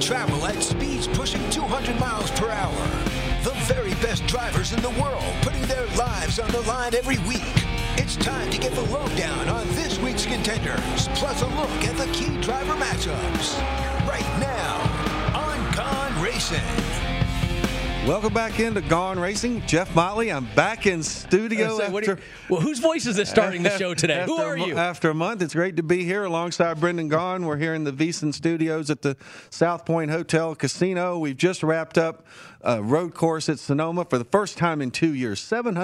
travel at speeds pushing 200 miles per hour. The very best drivers in the world putting their lives on the line every week. It's time to get the lowdown on this week's contenders, plus a look at the key driver matchups. Right now on Gone Racing. Welcome back into Gone Racing. Jeff Motley, I'm back in studio. Whose voice is this starting the show today? Who are you? After a month, it's great to be here alongside Brendan Gaughan. We're here in the VSiN Studios at the South Point Hotel Casino. We've just wrapped up a road course at Sonoma for the first time in 2 years,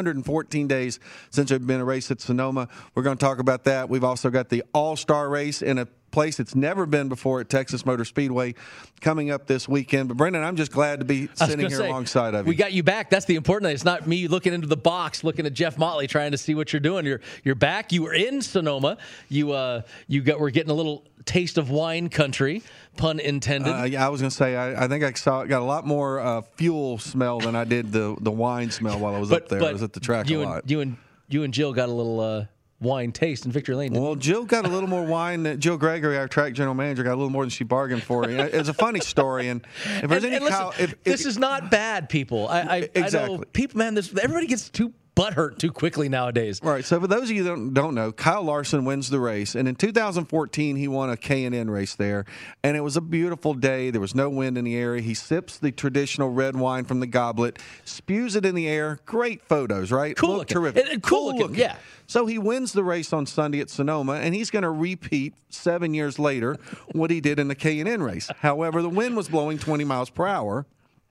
714 days since there's been a race at Sonoma. We're going to talk about that. We've also got the All-Star race in a place it's never been before at Texas Motor Speedway coming up this weekend. But Brendan, I'm just glad to be sitting here alongside of you. We got you back. That's the important thing. It's not me looking into the box, looking at Jeff Motley, trying to see what you're doing. You're back. You were in Sonoma. We're getting a little taste of wine country, pun intended. Yeah, I was going to say I think I got a lot more fuel smell than I did the wine smell while I was up there. I was at the track a lot. You and Jill got a little wine taste in Victory Lane. Well, Jill got a little more wine. Jill Gregory, our track general manager, got a little more than she bargained for. It's a funny story. And if there's any this is not bad, people. Exactly. I know people, man. Everybody gets too butthurt too quickly nowadays. Right. So for those of you that don't know, Kyle Larson wins the race, and in 2014 he won a K&N race there, and it was a beautiful day. There was no wind in the area. He sips the traditional red wine from the goblet, spews it in the air. Great photos, right? Cool looking. Terrific. Cool looking. Yeah. So he wins the race on Sunday at Sonoma, and he's going to repeat 7 years later what he did in the K&N race. However, the wind was blowing 20 miles per hour.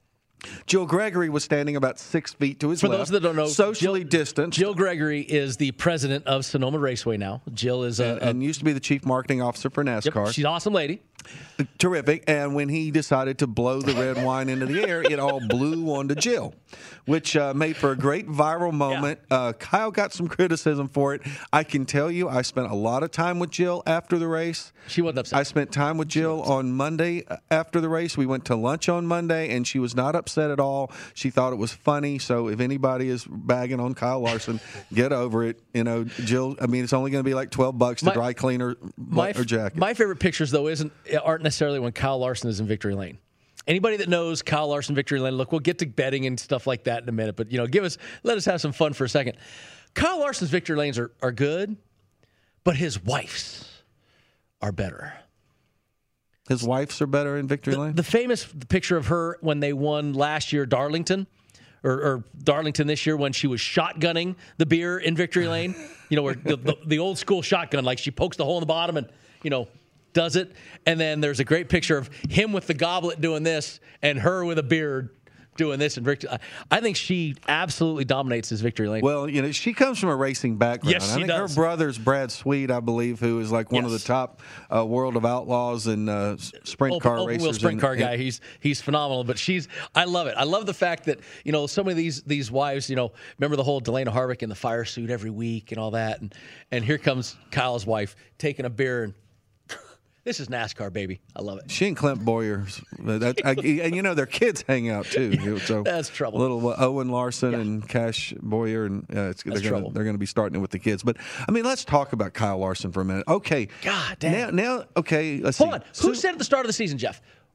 Jill Gregory was standing about 6 feet to his left. For those that don't know, socially distanced. Jill Gregory is the president of Sonoma Raceway now. Jill is and used to be the chief marketing officer for NASCAR. Yep, she's an awesome lady. Terrific. And when he decided to blow the red wine into the air, it all blew onto Jill, which made for a great viral moment. Yeah. Kyle got some criticism for it. I can tell you, I spent a lot of time with Jill after the race. She wasn't upset. I spent time with Jill on Monday after the race. We went to lunch on Monday, and she was not upset at all. She thought it was funny. So if anybody is bagging on Kyle Larson, get over it. You know, Jill, I mean, it's only going to be like $12 to dry clean her jacket. My favorite pictures, though, aren't necessarily when Kyle Larson is in Victory Lane. Anybody that knows Kyle Larson, Victory Lane, look, we'll get to betting and stuff like that in a minute, but let us have some fun for a second. Kyle Larson's Victory Lanes are good, but his wife's are better. His wife's are better in Victory Lane? The famous picture of her when they won last year, Darlington, or Darlington this year when she was shotgunning the beer in Victory Lane, where the old school shotgun, like she pokes the hole in the bottom and, does it. And then there's a great picture of him with the goblet doing this and her with a beard doing this in Victory. I think she absolutely dominates his Victory Lane. Well, she comes from a racing background. Yes, she I think does. her brother's Brad Sweet, I believe, who is like one of the top World of Outlaws and sprint car racers. Wheel sprint car guy. He's phenomenal. But I love it. I love the fact that so many of these wives. Remember the whole Delana Harvick in the fire suit every week and all that. And here comes Kyle's wife taking a beer and. This is NASCAR, baby. I love it. She and Clint Boyer, and their kids hang out too. So that's trouble. Little Owen Larson and Cash Boyer, and they're going to be starting it with the kids. But I mean, let's talk about Kyle Larson for a minute. Okay, God damn. Now, okay. Let's Hold see. on. Who said at the start of the season, Jeff?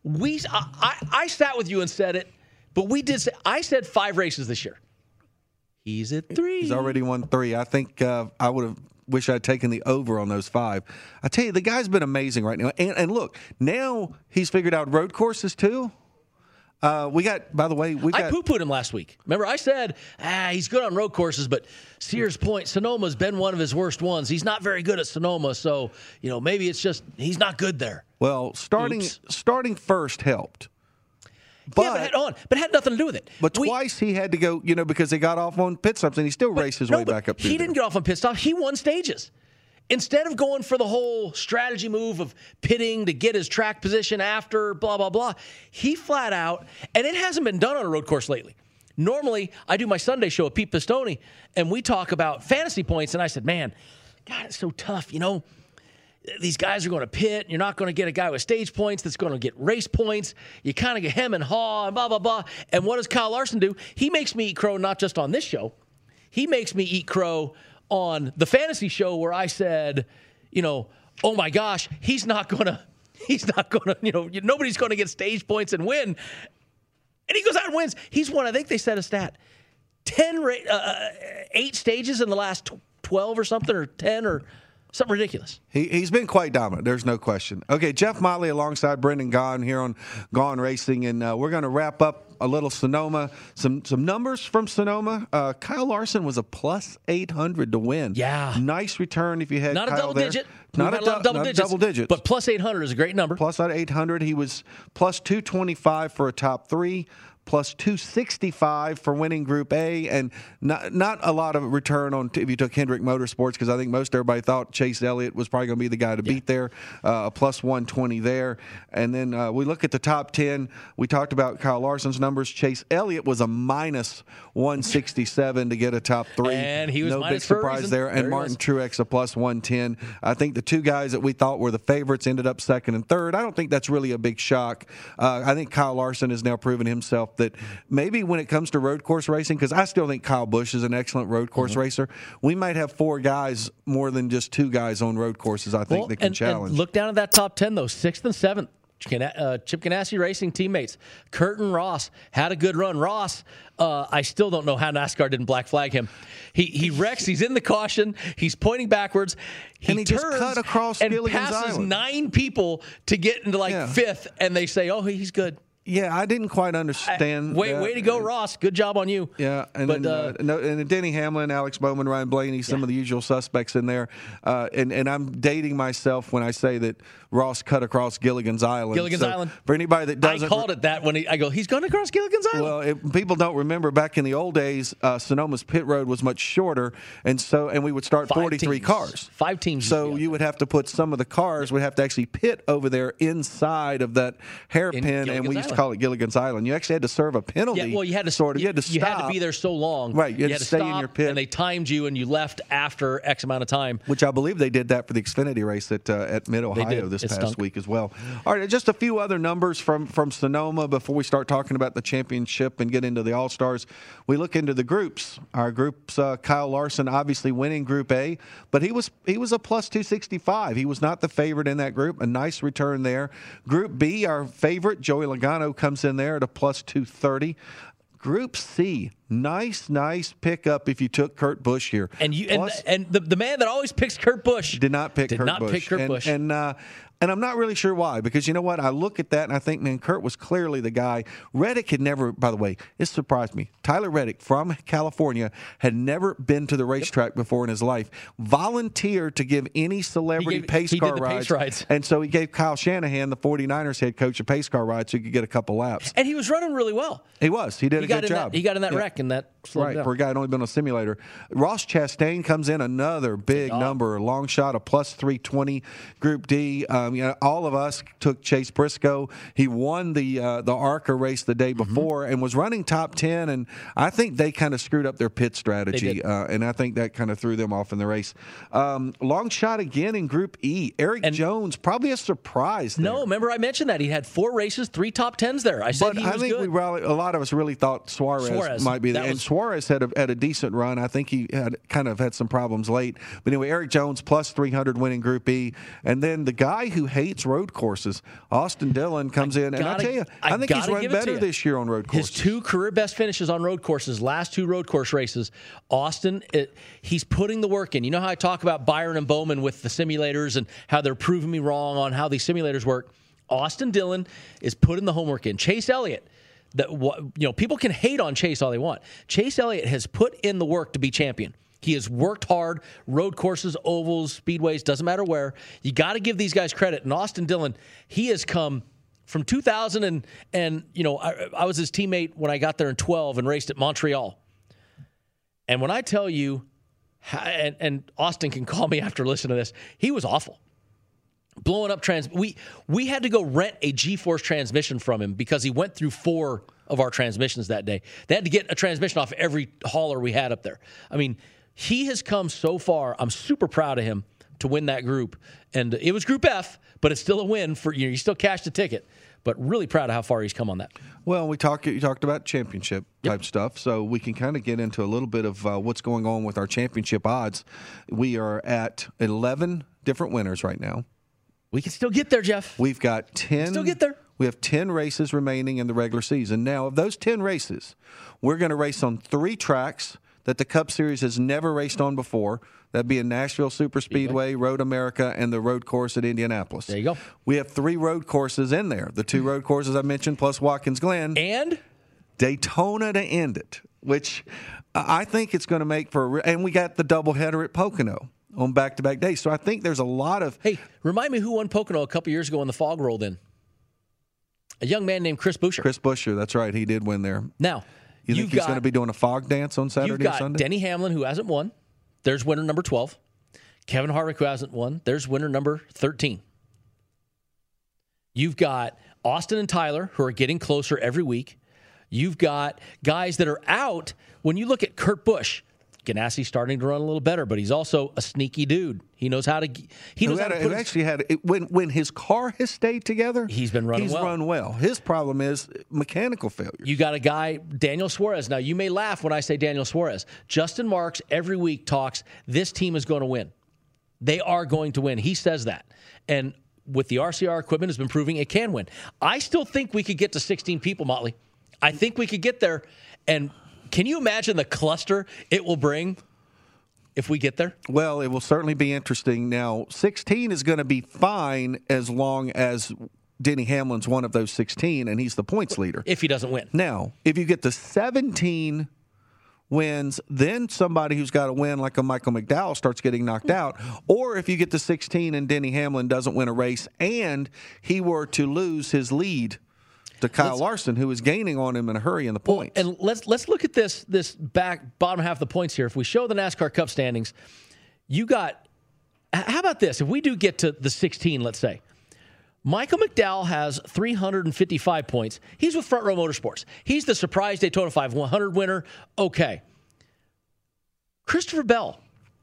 I sat with you and said it, but we did. I said 5 races this year. He's at 3. He's already won 3. I think I would have. Wish I'd taken the over on those 5. I tell you, the guy's been amazing right now. And look, now he's figured out road courses too. I poo-pooed him last week. Remember, I said, he's good on road courses, but Sears Point, Sonoma's been one of his worst ones. He's not very good at Sonoma, so, maybe it's just he's not good there. Well, starting first helped. But it had nothing to do with it. But twice he had to go, because they got off on pit stops, and he still raced his way back up. He didn't get off on pit stops. He won stages. Instead of going for the whole strategy move of pitting to get his track position after blah, blah, blah, he flat out, and it hasn't been done on a road course lately. Normally, I do my Sunday show with Pete Pistone, and we talk about fantasy points, and I said, man, God, it's so tough, These guys are going to pit. You're not going to get a guy with stage points that's going to get race points. You kind of get hem and haw and blah, blah, blah. And what does Kyle Larson do? He makes me eat crow not just on this show. He makes me eat crow on the fantasy show where I said, oh, my gosh, he's not going to He's not going to, nobody's going to get stage points and win. And he goes out and wins. He's won, I think they said a stat, 8 stages in the last 12 or something, or 10 or something ridiculous. He's been quite dominant. There's no question. Okay, Jeff Motley alongside Brendan Gaughan here on Gaughan Racing, and we're going to wrap up a little Sonoma. Some numbers from Sonoma. Kyle Larson was a plus 800 to win. Yeah. Nice return if you had Not Kyle a double there. digit. Not a double digit. But plus 800 is a great number. Plus 800. He was plus 225 for a top 3. Plus 265 for winning Group A, and not a lot of return on if you took Hendrick Motorsports, because I think most everybody thought Chase Elliott was probably going to be the guy to beat there. A plus 120 there. And then we look at the top 10. We talked about Kyle Larson's numbers. Chase Elliott was a minus 167 to get a top 3. And he was no minus big surprise there. And Martin Truex a plus 110. I think the two guys that we thought were the favorites ended up second and third. I don't think that's really a big shock. I think Kyle Larson has now proven himself that maybe when it comes to road course racing, because I still think Kyle Busch is an excellent road course racer, we might have 4 guys more than just 2 guys on road courses, I think, that can challenge. And look down at that top 10, though, 6th and 7th. Chip Ganassi Racing teammates. Curtin Ross had a good run. Ross, I still don't know how NASCAR didn't black flag him. He wrecks. He's in the caution. He's pointing backwards. He turns just cut across and Gilligan's passes Island. 9 people to get into 5th, and they say, "Oh, he's good." Yeah, I didn't quite understand. Way to go, Ross. Good job on you. Yeah, and then Denny Hamlin, Alex Bowman, Ryan Blaney, some of the usual suspects in there. And I'm dating myself when I say that Ross cut across Gilligan's Island. Island. For anybody that doesn't, I called it that when I go, he's going across Gilligan's Island. Well, people don't remember back in the old days, Sonoma's pit road was much shorter, and we would start 43 cars. 5 teams. So you would have to put some of the cars would have to actually pit over there inside of that hairpin, and we used to call it Gilligan's Island. You actually had to serve a penalty. Yeah, well, you had to stop. You had to be there so long. Right, you had to stay in your pit, and they timed you, and you left after X amount of time. Which I believe they did that for the Xfinity race at Mid Ohio this past week as well. All right, just a few other numbers from Sonoma before we start talking about the championship and get into the All Stars. We look into the groups. Our groups, Kyle Larson obviously winning Group A, but he was a plus 265. He was not the favorite in that group. A nice return there. Group B, our favorite Joey Logano comes in there at a plus 230. Group C, nice pickup if you took Kurt Busch here. And the man that always picks Kurt Busch did not pick Kurt Busch. And I'm not really sure why, because you know what? I look at that and I think, man, Kurt was clearly the guy. Reddick had never, by the way, it surprised me. Tyler Reddick from California had never been to the racetrack before in his life. Volunteered to give any celebrity pace car rides. And so he gave Kyle Shanahan, the 49ers head coach, a pace car ride so he could get a couple laps. And he was running really well. He was. He did a good job. He got in that wreck and that slowed down. For a guy who'd only been on a simulator. Ross Chastain comes in, another big number, long shot, a plus 320. Group D, all of us took Chase Briscoe. He won the ARCA race the day before and was running top 10, and I think they kind of screwed up their pit strategy, and I think that kind of threw them off in the race. Long shot again in Group E. Eric Jones, probably a surprise there. No, remember I mentioned that. He had 4 races, 3 top 10s there. I said he was good. A lot of us really thought Suarez might be there. And Suarez had a decent run. I think he had some problems late. But anyway, Eric Jones plus 300 winning Group E. And then the guy who hates road courses, Austin Dillon, comes in. And I tell you, I think he's run better this year on road courses. His 2 career best finishes on road courses, last 2 road course races. Austin, he's putting the work in. You know how I talk about Byron and Bowman with the simulators and how they're proving me wrong on how these simulators work? Austin Dillon is putting the homework in. Chase Elliott, people can hate on Chase all they want. Chase Elliott has put in the work to be champion. He has worked hard, road courses, ovals, speedways, doesn't matter where. You got to give these guys credit. And Austin Dillon, he has come from 2000 and I was his teammate when I got there in 12 and raced at Montreal. And when I tell you, and Austin can call me after listening to this, he was awful. Blowing up we had to go rent a G-Force transmission from him because he went through 4 of our transmissions that day. They had to get a transmission off every hauler we had up there. I mean, he has come so far. I'm super proud of him to win that group. And it was Group F, but it's still a win for you still cashed a ticket. But really proud of how far he's come on that. Well, you talked about championship type stuff, so we can kind of get into a little bit of what's going on with our championship odds. We are at 11 different winners right now. We can still get there, Jeff. We've got 10. Still get there. We have 10 races remaining in the regular season. Now, of those 10 races, we're going to race on 3 tracks that the Cup Series has never raced on before. That'd be in Nashville Superspeedway, Road America, and the road course at Indianapolis. There you go. We have 3 road courses in there. The 2 road courses I mentioned, plus Watkins Glen. And Daytona to end it, which I think it's going to make for and we got the doubleheader at Pocono on back-to-back days. So I think there's a lot of... Hey, remind me who won Pocono a couple years ago when the fog rolled in. A young man named Chris Buescher. Chris Buescher, that's right. He did win there. Now, you think he's going to be doing a fog dance on Saturday you've or Sunday? got Denny Hamlin, who hasn't won. There's winner number 12. Kevin Harvick, who hasn't won. There's winner number 13. You've got Austin and Tyler, who are getting closer every week. You've got guys that are out. When you look at Kurt Busch, Ganassi's starting to run a little better, but he's also a sneaky dude. He knows how to. He knows how to put. Actually had when his car has stayed together. He's been running. He's run well. His problem is mechanical failure. You got a guy, Daniel Suarez. Now you may laugh when I say Daniel Suarez. Justin Marks every week talks. This team is going to win. They are going to win. He says that, and with the RCR equipment, has been proving it can win. I still think we could get to 16 people, Motley. I think we could get there, and. Can you imagine the cluster it will bring if we get there? Well, it will certainly be interesting. Now, 16 is going to be fine as long as Denny Hamlin's one of those 16, and he's the points leader. If he doesn't win. Now, if you get to 17 wins, then somebody who's got to win, like a Michael McDowell, starts getting knocked out. Or if you get to 16 and Denny Hamlin doesn't win a race and he were to lose his lead to Kyle Larson, who is gaining on him in a hurry in the points. And let's look at this back bottom half of the points here. If we show the NASCAR Cup standings, you got. How about this? If we do get to the 16, let's say, Michael McDowell has 355 points. He's with Front Row Motorsports. He's the surprise Daytona 500 winner. Okay. Christopher Bell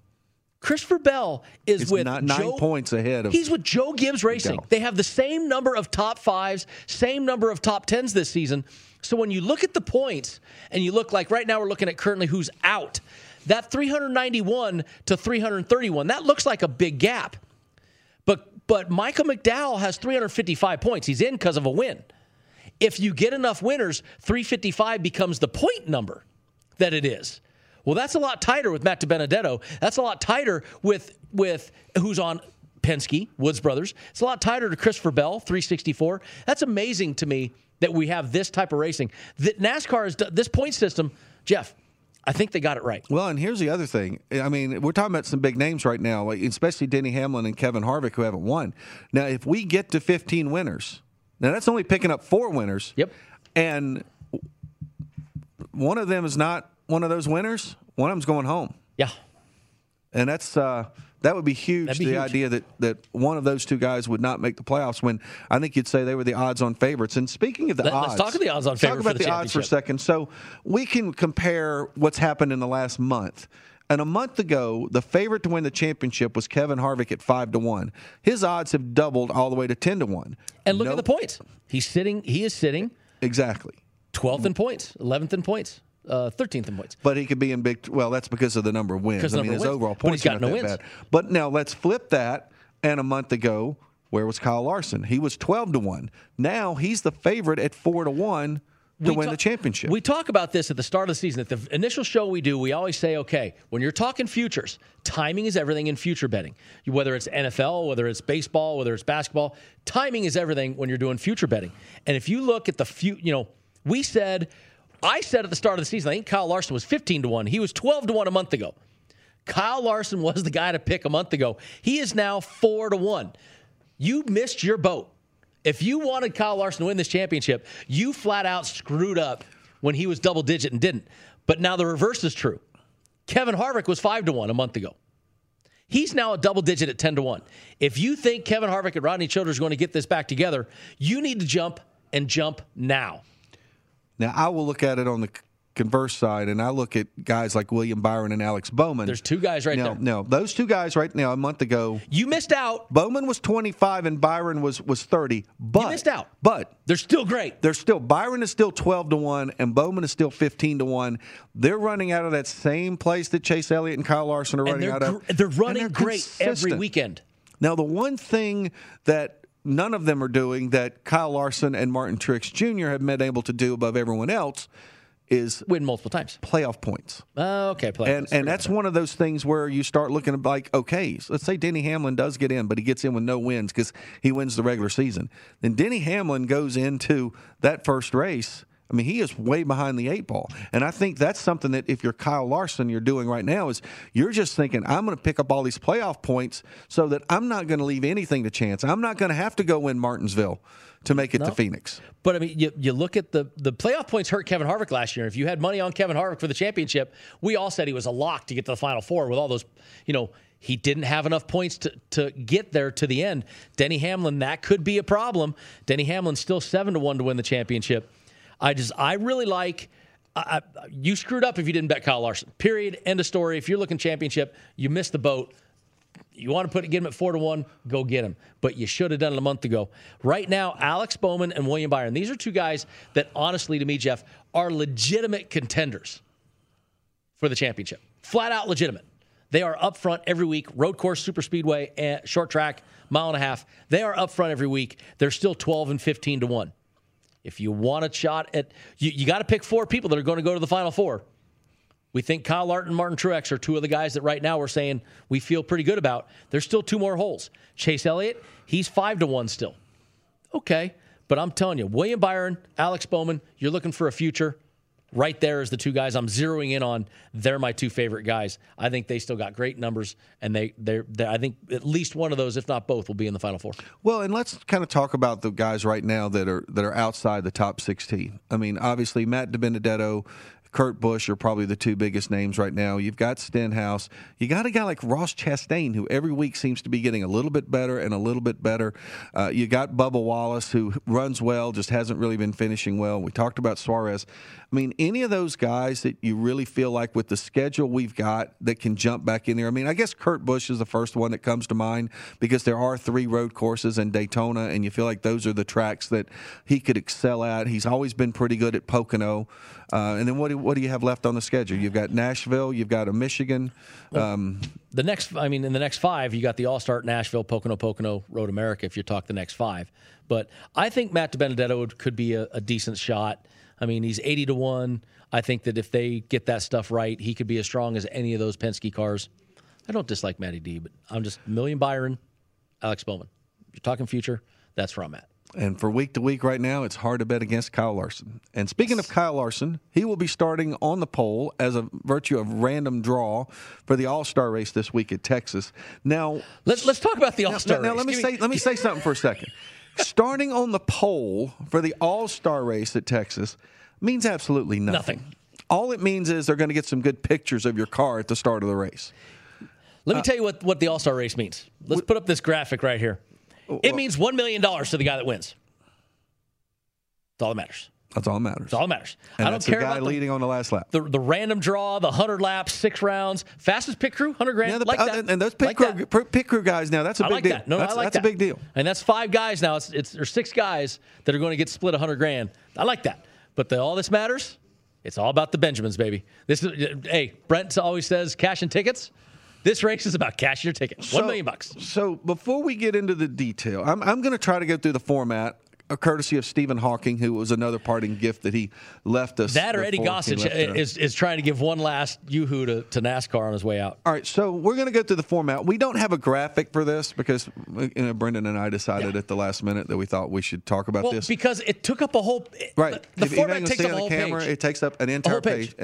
is with not 9 points ahead of. He's with Joe Gibbs Racing. They have the same number of top 5s, same number of top 10s this season. So when you look at the points and you look like right now we're looking at currently who's out, that 391 to 331, that looks like a big gap. But Michael McDowell has 355 points. He's in because of a win. If you get enough winners, 355 becomes the point number that it is. Well, that's a lot tighter with Matt DiBenedetto. That's a lot tighter with who's on Penske, Woods Brothers. It's a lot tighter to Christopher Bell, 364. That's amazing to me that we have this type of racing. That NASCAR has this point system, Jeff. I think they got it right. Well, and here's the other thing. I mean, we're talking about some big names right now, especially Denny Hamlin and Kevin Harvick, who haven't won. Now, if we get to 15 winners, now that's only picking up 4 winners. Yep. And one of them is not one of those winners. One of them's going home. Yeah. And that's that would be huge. That'd be the huge. idea that one of those 2 guys would not make the playoffs, when I think you'd say they were the odds-on favorites. And speaking of the odds, let's talk of the odds-on favorite. Talk about for the odds for a second. So we can compare what's happened in the last month. And a month ago, the favorite to win the championship was Kevin Harvick at 5-1. His odds have doubled all the way to 10-1. And look at the points. He is sitting exactly 12th in points, 11th in points. 13th in points. But he could be in big. Well, that's because of the number of wins. I mean, his overall points are not that bad. But now let's flip that. And a month ago, where was Kyle Larson? He was 12-1. Now he's the favorite at 4-1 to win the championship. We talk about this at the start of the season. At the initial show we do, we always say, okay, when you're talking futures, timing is everything in future betting. Whether it's NFL, whether it's baseball, whether it's basketball, timing is everything when you're doing future betting. And if you look at I said at the start of the season, I think Kyle Larson was 15-1. He was 12-1 a month ago. Kyle Larson was the guy to pick a month ago. He is now 4-1. You missed your boat. If you wanted Kyle Larson to win this championship, you flat out screwed up when he was double digit and didn't. But now the reverse is true. Kevin Harvick was 5-1 a month ago. He's now a double digit at 10-1. If you think Kevin Harvick and Rodney Childers are going to get this back together, you need to jump now. Now, I will look at it on the converse side, and I look at guys like William Byron and Alex Bowman. There's 2 guys right there. No, those 2 guys right now, a month ago. You missed out. Bowman was 25 and Byron was 30. But, you missed out. But they're still great. Byron is still 12-1 and Bowman is still 15-1. They're running out of that same place that Chase Elliott and Kyle Larson are running out of. They're running great every weekend. Now, the one thing that none of them are doing that Kyle Larson and Martin Truex Jr. have been able to do above everyone else is win multiple times. Playoff points. Okay, playoff. And that's one of those things where you start looking at like, okay, so let's say Denny Hamlin does get in, but he gets in with no wins because he wins the regular season. Then Denny Hamlin goes into that first race. I mean, he is way behind the 8 ball. And I think that's something that if you're Kyle Larson, you're doing right now is you're just thinking, I'm going to pick up all these playoff points so that I'm not going to leave anything to chance. I'm not going to have to go win Martinsville to make it to Phoenix. But, I mean, you look at the playoff points hurt Kevin Harvick last year. If you had money on Kevin Harvick for the championship, we all said he was a lock to get to the Final Four with all those, he didn't have enough points to get there to the end. Denny Hamlin, that could be a problem. Denny Hamlin's still 7-1 to win the championship. I really like you screwed up if you didn't bet Kyle Larson. Period. End of story. If you're looking championship, you missed the boat. You want to get him at 4-1, go get him. But you should have done it a month ago. Right now, Alex Bowman and William Byron, these are two guys that, honestly, to me, Jeff, are legitimate contenders for the championship. Flat out legitimate. They are up front every week. Road course, super speedway, and short track, mile and a half. They are up front every week. They're still 12 and 15-1. If you want a shot at, you got to pick 4 people that are going to go to the Final Four. We think Kyle Larson and Martin Truex are 2 of the guys that right now we're saying we feel pretty good about. There's still 2 more holes. Chase Elliott, he's 5-1 still. Okay, but I'm telling you, William Byron, Alex Bowman, you're looking for a future. Right there is the 2 guys I'm zeroing in on. They're my 2 favorite guys. I think they still got great numbers, and they're I think at least one of those, if not both, will be in the Final Four. Well, and let's kind of talk about the guys right now that are outside the top 16. I mean, obviously, Matt DiBenedetto, Kurt Busch are probably the 2 biggest names right now. You've got Stenhouse. You got a guy like Ross Chastain, who every week seems to be getting a little bit better and a little bit better. You got Bubba Wallace, who runs well, just hasn't really been finishing well. We talked about Suarez. I mean, any of those guys that you really feel like with the schedule we've got that can jump back in there. I mean, I guess Kurt Busch is the first one that comes to mind because there are 3 road courses in Daytona, and you feel like those are the tracks that he could excel at. He's always been pretty good at Pocono. And then what do you have left on the schedule? You've got Nashville. You've got a Michigan. In the next 5, you got the All-Star at Nashville, Pocono, Road America, if you talk the next 5. But I think Matt DiBenedetto could be a decent shot. I mean, he's 80-1. I think that if they get that stuff right, he could be as strong as any of those Penske cars. I don't dislike Matty D, but I'm just William Byron, Alex Bowman. You're talking future, that's where I'm at. And for week to week right now, it's hard to bet against Kyle Larson. And speaking of Kyle Larson, he will be starting on the pole as a virtue of random draw for the All-Star race this week at Texas. Now, let's talk about the All-Star race. Now, let me say something for a second. Starting on the pole for the All-Star race at Texas means absolutely nothing. All it means is they're going to get some good pictures of your car at the start of the race. Let me tell you what the All-Star race means. Let's put up this graphic right here. It means $1 million to the guy that wins. That's all that matters. That's all that matters. That's all that matters. And I don't care the guy about leading on the last lap. The random draw, the 100 laps, 6 rounds, fastest pit crew, $100,000. Yeah, that. And those pit crew guys now, that's a big deal. That. No, that's I like that. a big deal. And that's 5 guys now. There's 6 guys that are going to get split $100,000. I like that. But all this matters. It's all about the Benjamins, baby. Hey, Brent always says cash and tickets. This race is about cashing your ticket. $1 million. So before we get into the detail, I'm going to try to go through the format, courtesy of Stephen Hawking, who was another parting gift that he left us. That or Eddie Gossage is trying to give one last yoo-hoo to NASCAR on his way out. All right, so we're going to go through the format. We don't have a graphic for this because Brendan and I decided at the last minute that we thought we should talk about this. Because it took up a whole right. The format takes up a whole camera, page. It takes up an entire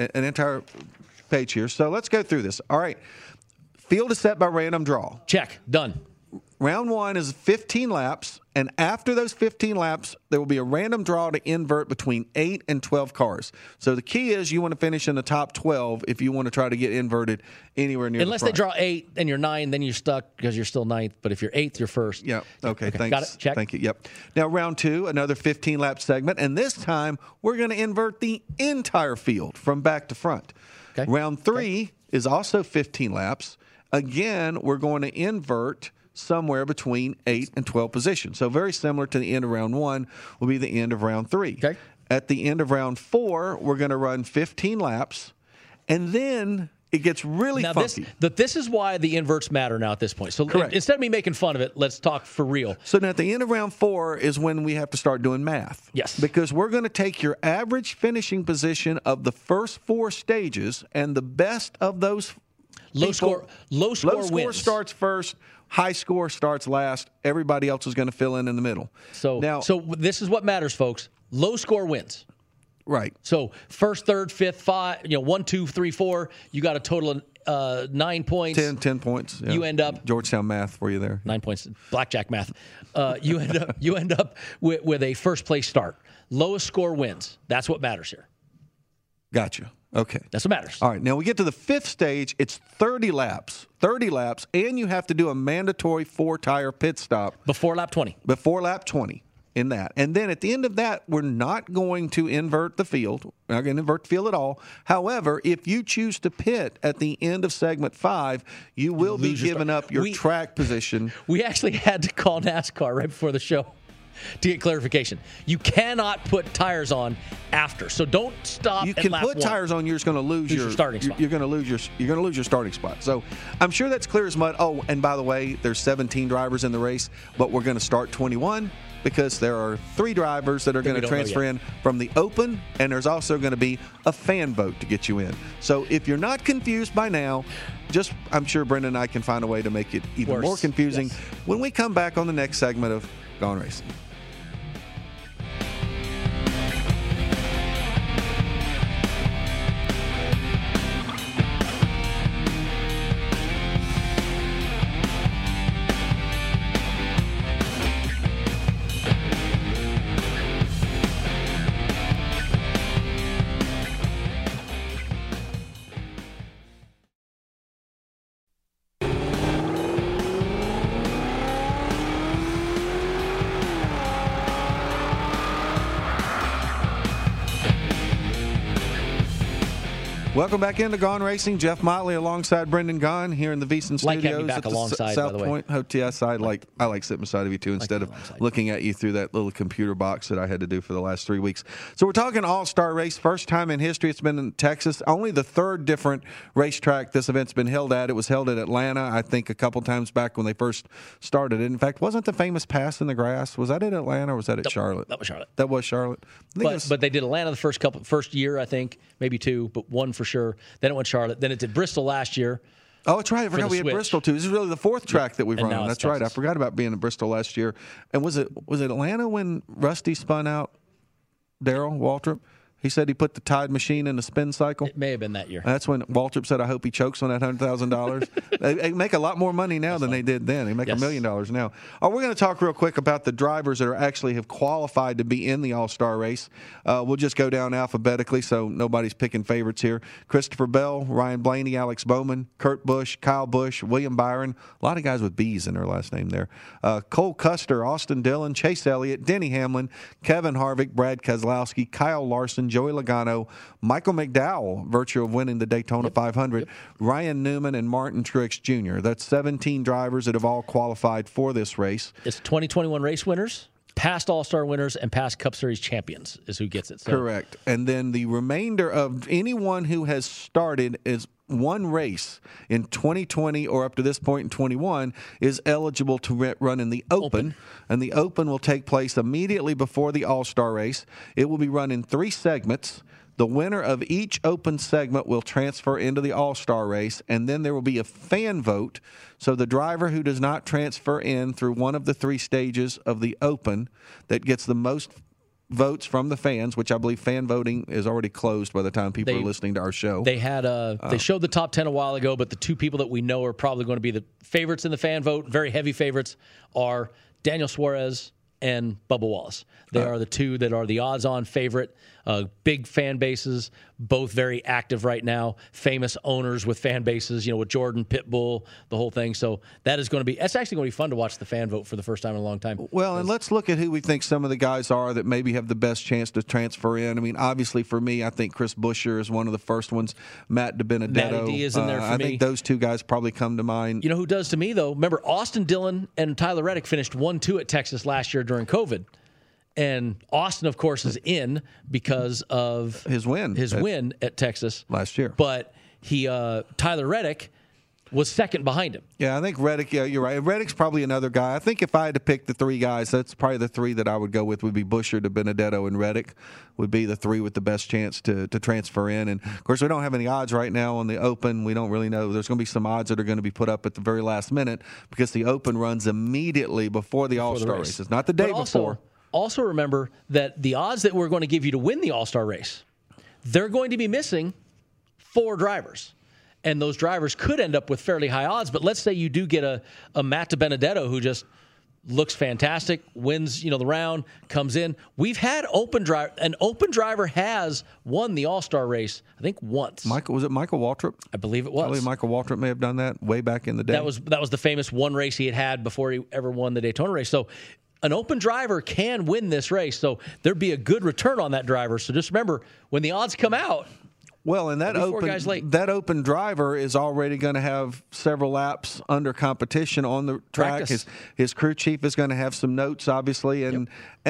page here. So let's go through this. All right. Field is set by random draw. Check. Done. Round 1 is 15 laps, and after those 15 laps, there will be a random draw to invert between 8 and 12 cars. So the key is you want to finish in the top 12 if you want to try to get inverted anywhere near Unless the front. they draw 8 and you're 9, then you're stuck because you're still 9th. But if you're 8th, you're first. Yeah. Okay. Thanks. Got it. Check. Thank you. Yep. Now, round 2, another 15-lap segment, and this time we're going to invert the entire field from back to front. Okay. Round 3 is also 15 laps. Again, we're going to invert somewhere between 8 and 12 positions. So very similar to the end of round 1 will be the end of round 3. Okay. At the end of round 4, we're going to run 15 laps, and then it gets really now funky. This is why the inverts matter now at this point. So Correct. Instead of me making fun of it, let's talk for real. So now at the end of round 4 is when we have to start doing math. Yes. Because we're going to take your average finishing position of the first 4 stages, and the best of those Low score wins. starts first. High score starts last. Everybody else is going to fill in the middle. So this is what matters, folks. Low score wins. Right. So first, third, fifth, 5, 1, 2, 3, 4. You got a total of 9 points. 10 points. Yeah. You end up Georgetown math for you there. 9 points. Blackjack math. You end up with a first place start. Lowest score wins. That's what matters here. Gotcha. Okay. That's what matters. All right. Now we get to the 5th stage. It's 30 laps. 30 laps, and you have to do a mandatory 4-tire pit stop Before lap 20. Before lap 20 in that. And then at the end of that, we're not going to invert the field. We're not going to invert the field at all. However, if you choose to pit at the end of segment 5, you will be giving up your track position. We actually had to call NASCAR right before the show to get clarification. You cannot put tires on after, so don't stop. You at can lap put 1. tires on. You're just going to lose your starting spot. You're going to lose your starting spot. So I'm sure that's clear as mud. Oh, and by the way, there's 17 drivers in the race, but we're going to start 21 because there are 3 drivers that are going to transfer in from the open, and there's also going to be a fan vote to get you in. So if you're not confused by now, I'm sure Brendan and I can find a way to make it even more confusing when we come back on the next segment of Gone Racing. Welcome back into Gone Racing. Jeff Motley alongside Brendan Gaughan here in the VSiN Studios. Like having me back at the alongside, South by the way. Point Hotel. Yes, I like sitting beside of you too instead of looking at you through that little computer box that I had to do for the last 3 weeks. So we're talking All-Star Race. First time in history it's been in Texas. Only the 3rd different racetrack this event's been held at. It was held at Atlanta, I think, a couple times back when they first started it. In fact, wasn't the famous Pass in the Grass? Was that in Atlanta or was that at Charlotte? That was Charlotte. That was Charlotte. But they did Atlanta the first year, I think, maybe 2, but 1 for sure. Then it went Charlotte. Then it did Bristol last year. Oh, that's right. I forgot we had Bristol too. This is really the 4th track that we've run on. That's right. I forgot about being in Bristol last year. And was it Atlanta when Rusty spun out Darrell Waltrip? He said he put the Tide machine in the spin cycle. It may have been that year. That's when Waltrip said, I hope he chokes on that $100,000. They make a lot more money now than they did then. They make $1 million now. We're going to talk real quick about the drivers that are actually have qualified to be in the All-Star race. We'll just go down alphabetically so nobody's picking favorites here. Christopher Bell, Ryan Blaney, Alex Bowman, Kurt Busch, Kyle Busch, William Byron. A lot of guys with B's in their last name there. Cole Custer, Austin Dillon, Chase Elliott, Denny Hamlin, Kevin Harvick, Brad Keselowski, Kyle Larson, Joey Logano, Michael McDowell, virtue of winning the Daytona 500, Ryan Newman, and Martin Truex Jr. That's 17 drivers that have all qualified for this race. It's 2021 race winners, past All-Star winners, and past Cup Series champions is who gets it. So. Correct. And then the remainder of anyone who has started is one race in 2020 or up to this point in 21 is eligible to run in the Open. And the Open will take place immediately before the All-Star race. It will be run in 3 segments. The winner of each Open segment will transfer into the All-Star race, and then there will be a fan vote. So the driver who does not transfer in through one of the 3 stages of the Open that gets the most votes from the fans, which I believe fan voting is already closed by the time people are listening to our show. They had they showed the top 10 a while ago, but the 2 people that we know are probably going to be the favorites in the fan vote, very heavy favorites, are Daniel Suarez and Bubba Wallace. They are the 2 that are the odds-on favorite. Big fan bases, both very active right now. Famous owners with fan bases, with Jordan, Pitbull, the whole thing. So that's actually going to be fun to watch the fan vote for the first time in a long time. Well, and let's look at who we think some of the guys are that maybe have the best chance to transfer in. I mean, obviously for me, I think Chris Buescher is one of the first ones. Matt DiBenedetto. Matty D is in there for me. I think those 2 guys probably come to mind. You know who does to me, though? Remember, Austin Dillon and Tyler Reddick finished 1-2 at Texas last year during COVID. And Austin, of course, is in because of his win at Texas last year. But Tyler Reddick was second behind him. Yeah, I think Reddick, yeah, you're right. Reddick's probably another guy. I think if I had to pick the three guys, that's probably the three that I would go with would be Buescher, to Benedetto, and Reddick would be the three with the best chance to transfer in. And, of course, we don't have any odds right now on the Open. We don't really know. There's going to be some odds that are going to be put up at the very last minute because the Open runs immediately before the All-Star race. It's not the day before. Also remember that the odds that we're going to give you to win the All-Star race, they're going to be missing 4 drivers. And those drivers could end up with fairly high odds. But let's say you do get a Matt DiBenedetto who just looks fantastic, wins the round, comes in. We've had an open driver has won the All-Star race, I think once. Was it Michael Waltrip? I believe it was. I believe Michael Waltrip may have done that way back in the day. That was the famous one race he had before he ever won the Daytona race. So an open driver can win this race. So there'd be a good return on that driver. So just remember, when the odds come out, well, and that open driver is already going to have several laps under competition on the track. His crew chief is going to have some notes, obviously, and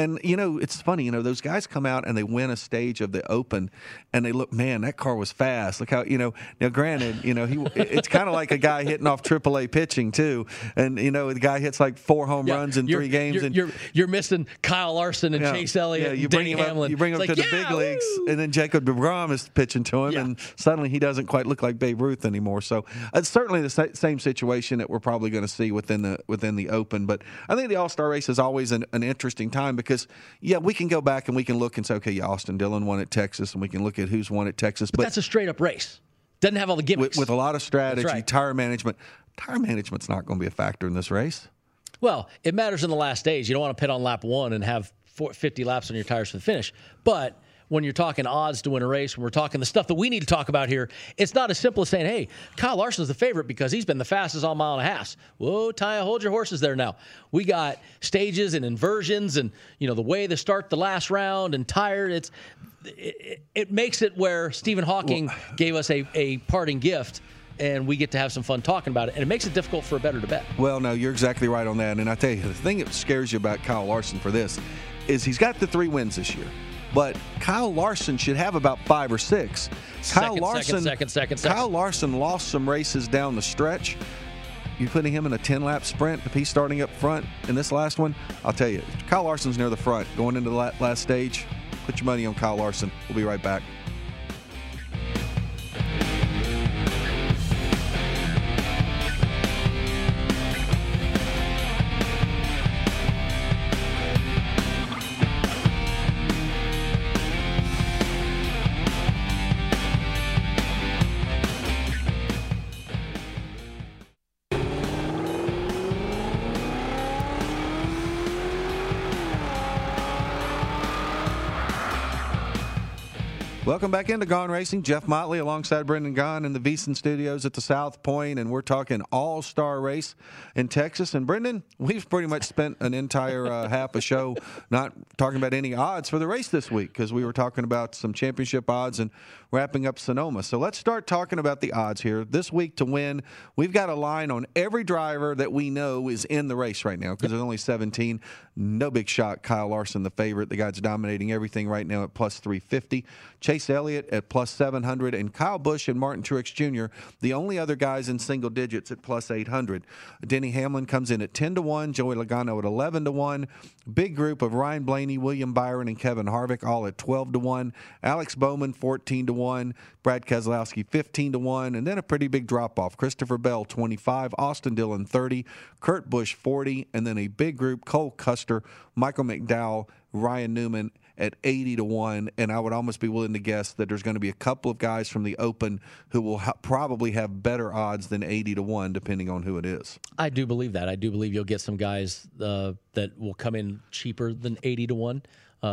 it's funny. Those guys come out and they win a stage of the Open, and they look, man, that car was fast. Look how now. Granted, it's kind of like a guy hitting off AAA pitching too, and the guy hits like 4 home runs in 3 games, and you're missing Kyle Larson and Chase Elliott. You and bring him Hamlin. You bring him to the big leagues, and then Jacob deGrom is pitching to him. And suddenly he doesn't quite look like Babe Ruth anymore. So it's certainly the same situation that we're probably going to see within the Open. But I think the All-Star race is always an interesting time because, we can go back and we can look and say, okay, Austin Dillon won at Texas, and we can look at who's won at Texas. But that's a straight-up race. Doesn't have all the gimmicks. With a lot of strategy, tire management. Tire management's not going to be a factor in this race. Well, it matters in the last days. You don't want to pit on lap 1 and have 50 laps on your tires for the finish. But when you're talking odds to win a race, when we're talking the stuff that we need to talk about here, it's not as simple as saying, hey, Kyle Larson's the favorite because he's been the fastest on mile and a half. Whoa, Taya, hold your horses there now. We got stages and inversions and, the way they start the last round and tire. It makes it where Stephen Hawking gave us a parting gift, and we get to have some fun talking about it. And it makes it difficult for a bettor to bet. Well, no, you're exactly right on that. And I tell you, the thing that scares you about Kyle Larson for this is he's got the 3 wins this year. But Kyle Larson should have about 5 or 6. Kyle Larson lost some races down the stretch. You putting him in a 10-lap sprint if he's starting up front in this last one? I'll tell you, Kyle Larson's near the front going into the last stage. Put your money on Kyle Larson. We'll be right back. Welcome back into Gone Racing. Jeff Motley alongside Brendan Gaughan in the VSiN studios at the South Point, and we're talking all-star race in Texas. And Brendan, we've pretty much spent an entire half a show not talking about any odds for the race this week because we were talking about some championship odds and wrapping up Sonoma. So let's start talking about the odds here. This week to win, we've got a line on every driver that we know is in the race right now because there's only 17. No big shock. Kyle Larson, the favorite. The guy's dominating everything right now at plus 350. Chase Elliott at plus 700. And Kyle Busch and Martin Truex Jr., the only other guys in single digits at plus 800. Denny Hamlin comes in at 10-1. Joey Logano at 11-1. Big group of Ryan Blaney, William Byron, and Kevin Harvick all at 12-1. Alex Bowman 14-1. Brad Keselowski 15-1. And then a pretty big drop-off. Christopher Bell 25. Austin Dillon 30. Kurt Busch 40. And then a big group, Cole Custer, Michael McDowell, Ryan Newman at 80-1, and I would almost be willing to guess that there's going to be a couple of guys from the Open who will probably have better odds than 80-1, depending on who it is. I do believe that. I do believe you'll get some guys that will come in cheaper than 80-1.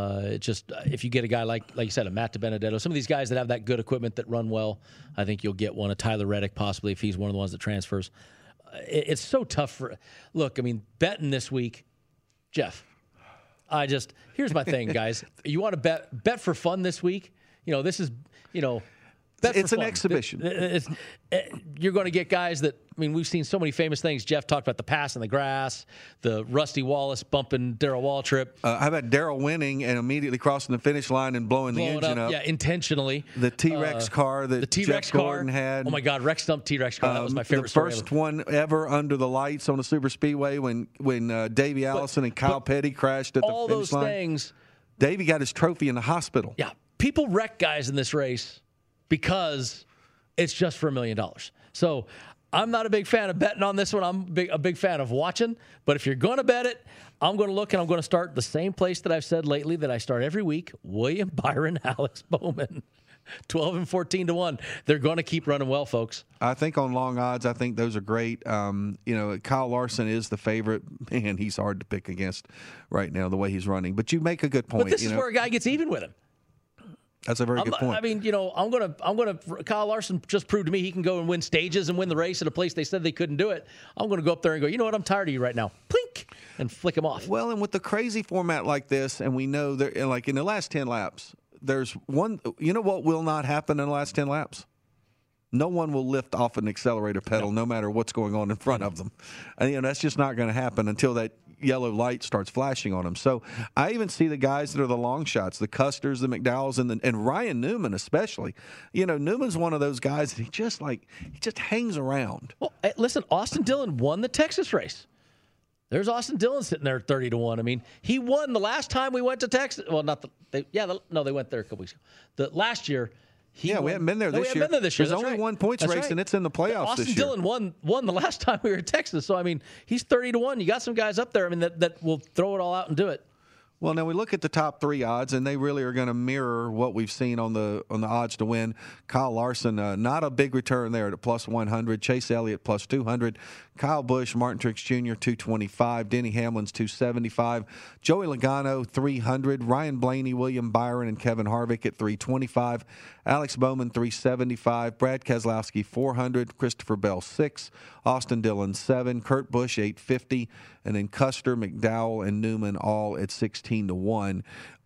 Just if you get a guy like you said, a Matt DiBenedetto, some of these guys that have that good equipment that run well, I think you'll get one. A Tyler Reddick possibly if he's one of the ones that transfers. It's so tough for. Look, I mean, betting this week, Jeff. Here's my thing, guys. You want to bet for fun this week? This is, Bet for It's an fun. exhibition. You're going to get guys that, I mean, we've seen so many famous things. Jeff talked about the pass in the grass, the Rusty Wallace bumping Darrell Waltrip. How about Darrell winning and immediately crossing the finish line and blowing the engine up? Yeah, intentionally. The T-Rex car that Jeff Gordon had. Oh, my God, Rex Stump T-Rex car. That was my favorite story The first ever. one ever under the lights on the Super Speedway when Davey Allison and Kyle Petty crashed at the all finish those line. things. Davey got his trophy in the hospital. Yeah, people wreck guys in this race because it's just for $1 million. So I'm not a big fan of betting on this one. I'm a big fan of watching. But if you're going to bet it, I'm going to look and I'm going to start the same place that I've said lately that I start every week, William Byron, Alex Bowman. 12 and 14 to 1. They're going to keep running well, folks. I think on long odds, I think those are great. Kyle Larson is the favorite. Man, he's hard to pick against right now, the way he's running. But you make a good point. But this is where a guy gets even with him. That's a very good point. I mean, I'm gonna. Kyle Larson just proved to me he can go and win stages and win the race at a place they said they couldn't do it. I'm going to go up there and go, you know what? I'm tired of you right now. Plink, and flick him off. Well, and with the crazy format like this, and we know that, like in the last 10 laps, there's one. You know what will not happen in the last 10 laps? No one will lift off an accelerator pedal, no matter what's going on in front of them. And that's just not going to happen until that yellow light starts flashing on them. So I even see the guys that are the long shots, the Custers, the McDowells, and Ryan Newman especially. Newman's one of those guys that he just hangs around. Well, listen, Austin Dillon won the Texas race. There's Austin Dillon sitting there 30 to 1. I mean, he won the last time we went to Texas. Well, they went there a couple weeks ago. The last year. We haven't been there this year. There's only one points race, and it's in the playoffs this year. Austin Dillon won the last time we were in Texas. So, I mean, he's 30 to 1. You got some guys up there, I mean, that will throw it all out and do it. Well, now we look at the top three odds, and they really are going to mirror what we've seen on the odds to win. Kyle Larson, not a big return there at plus 100. Chase Elliott plus 200. Kyle Busch, Martin Truex Jr. 225. Denny Hamlin's 275. Joey Logano 300. Ryan Blaney, William Byron, and Kevin Harvick at 325. Alex Bowman 375. Brad Keselowski 400. Christopher Bell 6. Austin Dillon 7. Kurt Busch 850. And then Custer, McDowell, and Newman all at 16 to 1.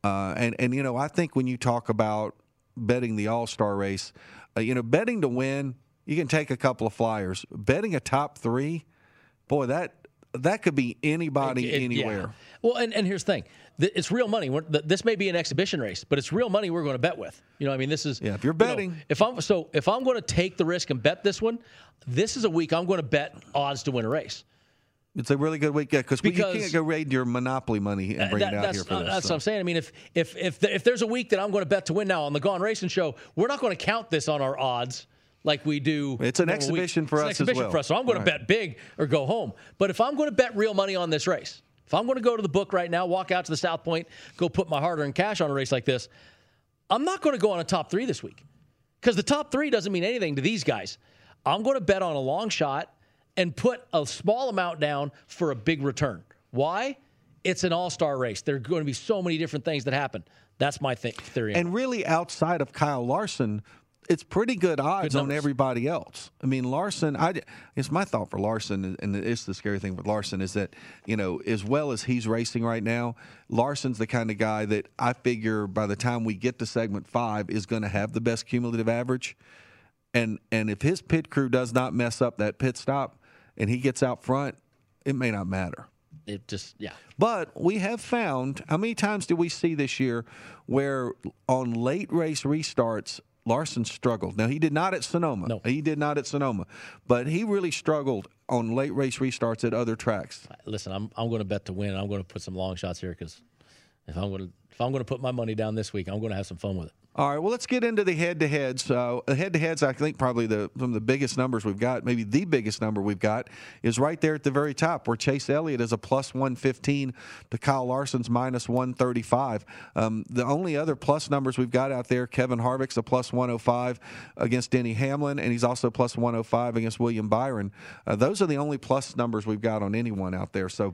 I think when you talk about betting the All-Star race, betting to win, you can take a couple of flyers. Betting a top three, boy, that could be anybody anywhere. Yeah. Well, and here's the thing. It's real money. This may be an exhibition race, but it's real money we're going to bet with. This is... Yeah, if you're betting... If I'm going to take the risk and bet this one, this is a week I'm going to bet odds to win a race. It's a really good week, because you can't go raid your Monopoly money and bring it out here for this. That's what I'm saying. I mean, if there's a week that I'm going to bet to win now on the Gone Racing Show, we're not going to count this on our odds like we do. It's an exhibition for us as well. So I'm going to bet big or go home. But if I'm going to bet real money on this race, if I'm going to go to the book right now, walk out to the South Point, go put my hard-earned cash on a race like this, I'm not going to go on a top three this week, because the top three doesn't mean anything to these guys. I'm going to bet on a long shot and put a small amount down for a big return. Why? It's an all-star race. There are going to be so many different things that happen. That's my theory. And really, outside of Kyle Larson, it's pretty good odds on everybody else. I mean, Larson, it's my thought for Larson, and it's the scary thing with Larson, is that, as well as he's racing right now, Larson's the kind of guy that I figure by the time we get to segment 5 is going to have the best cumulative average. And if his pit crew does not mess up that pit stop, and he gets out front, it may not matter. It just, yeah. But we have found, how many times do we see this year where on late race restarts, Larson struggled? Now, he did not at Sonoma. No. He did not at Sonoma. But he really struggled on late race restarts at other tracks. Listen, I'm going to bet to win. I'm going to put some long shots here, because if I'm going to put my money down this week, I'm going to have some fun with it. All right, well, let's get into the head-to-heads. The head-to-heads, I think probably some of the biggest numbers we've got, maybe the biggest number we've got, is right there at the very top, where Chase Elliott is a plus 115 to Kyle Larson's minus 135. The only other plus numbers we've got out there, Kevin Harvick's a plus 105 against Denny Hamlin, and he's also plus 105 against William Byron. Those are the only plus numbers we've got on anyone out there. So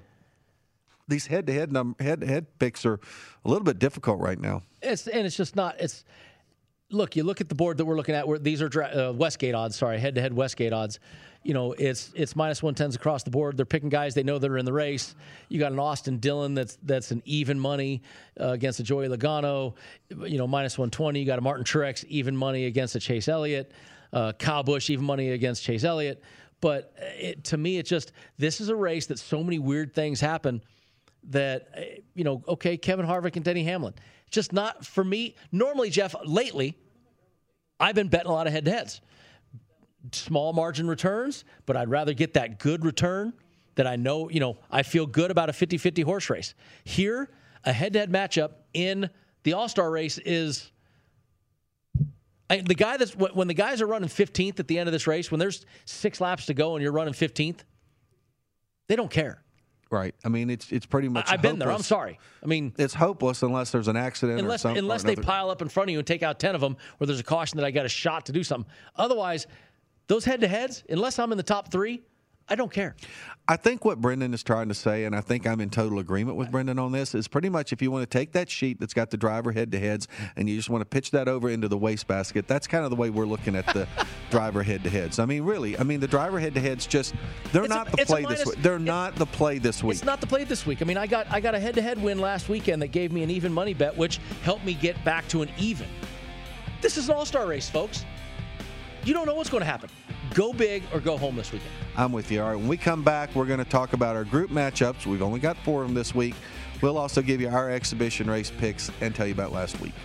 these head-to-head picks are a little bit difficult right now. It's just not. look, you look at the board that we're looking at. These are Westgate odds. Sorry, head-to-head Westgate odds. It's minus 110s across the board. They're picking guys they know that are in the race. You got an Austin Dillon that's an even money against a Joey Logano. Minus 120. You got a Martin Truex even money against a Chase Elliott. Kyle Busch even money against Chase Elliott. But to me, it's just this is a race that so many weird things happen that okay, Kevin Harvick and Denny Hamlin. Just not for me. Normally, Jeff, lately, I've been betting a lot of head-to-heads. Small margin returns, but I'd rather get that good return that I know, I feel good about a 50-50 horse race. Here, a head-to-head matchup in the All-Star race is when the guys are running 15th at the end of this race, when there's 6 laps to go and you're running 15th, they don't care. Right. I mean, it's pretty much I've been there. I'm sorry. I mean, it's hopeless unless there's an accident or something. Unless they pile up in front of you and take out 10 of them, or there's a caution that I got a shot to do something. Otherwise, those head-to-heads, unless I'm in the top 3, I don't care. I think what Brendan is trying to say, and I think I'm in total agreement with Brendan on this, is pretty much if you want to take that sheet that's got the driver head-to-heads and you just want to pitch that over into the wastebasket, that's kind of the way we're looking at the driver head-to-heads. I mean, really, the driver head-to-heads they're not the play this week. They're not the play this week. It's not the play this week. I mean, I got a head-to-head win last weekend that gave me an even money bet, which helped me get back to an even. This is an all-star race, folks. You don't know what's going to happen. Go big or go home this weekend. I'm with you. All right, when we come back, we're going to talk about our group matchups. We've only got 4 of them this week. We'll also give you our exhibition race picks and tell you about last week.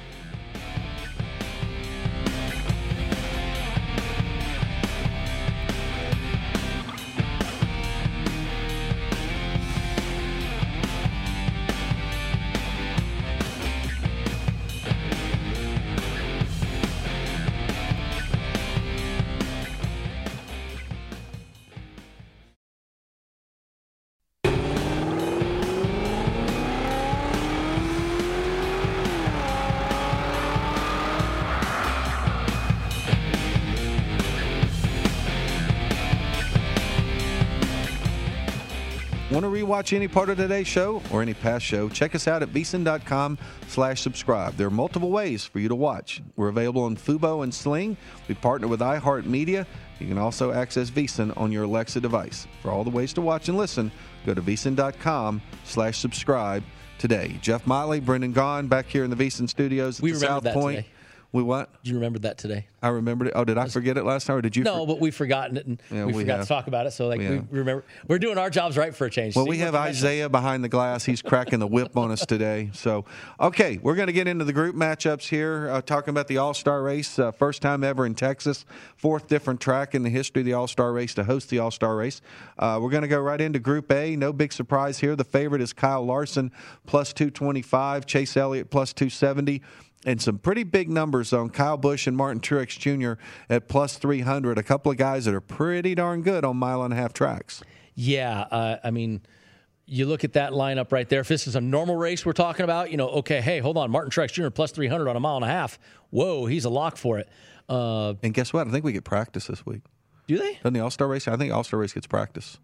Want to rewatch any part of today's show or any past show? Check us out at VSiN.com/subscribe. There are multiple ways for you to watch. We're available on Fubo and Sling. We partner with iHeartMedia. You can also access VSiN on your Alexa device. For all the ways to watch and listen, go to VSiN.com/subscribe today. Jeff Motley, Brendan Gaughan, back here in the VSiN studios at the South Point. Today. We what? You remembered that today. I remembered it. Oh, did I forget it last time, or did you? No, but we've forgotten it, and we forgot to talk about it. So, we remember. We're doing our jobs right for a change. Well, we have Isaiah behind the glass. He's cracking the whip on us today. So, okay, we're going to get into the group matchups here, talking about the All-Star race. First time ever in Texas. 4th different track in the history of the All-Star race to host the All-Star race. We're going to go right into Group A. No big surprise here. The favorite is Kyle Larson, plus 225. Chase Elliott, plus 270. And some pretty big numbers on Kyle Busch and Martin Truex Jr. at plus 300. A couple of guys that are pretty darn good on mile-and-a-half tracks. Yeah, I mean, you look at that lineup right there. If this is a normal race we're talking about, okay, hey, hold on. Martin Truex Jr. plus 300 on a mile-and-a-half. Whoa, he's a lock for it. And guess what? I think we get practice this week. Do they? Doesn't the All-Star race? I think the All-Star race gets practice.